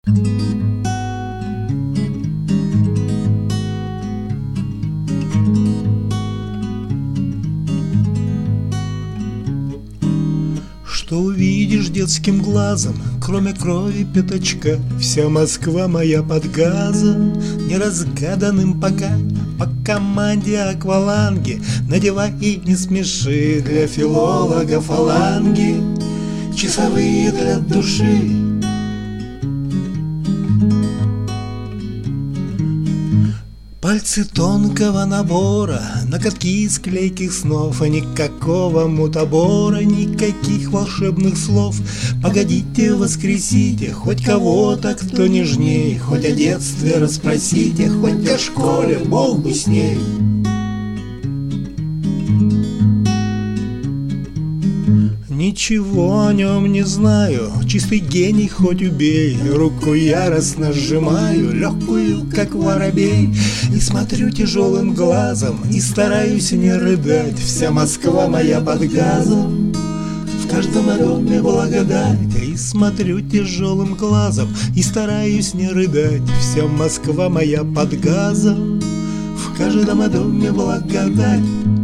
Что увидишь детским глазом, кроме крови пятачка? Вся Москва моя под газом, неразгаданным пока. По команде акваланги надевай и не смеши, для филолога фаланги часовые для души. Пальцы тонкого набора, ноготки из клейких снов, а никакого мутабора, никаких волшебных слов. Погодите, воскресите хоть кого-то, кто нежней, хоть о детстве расспросите, хоть о школе, Бог бы с ней. Ничего о нем не знаю, чистый гений хоть убей. Руку яростно сжимаю, легкую, как воробей, и смотрю тяжелым глазом, и стараюсь не рыдать. Вся Москва моя под газом, в каждом доме благодать. И смотрю тяжелым глазом, и стараюсь не рыдать. Вся Москва моя под газом, в каждом доме благодать.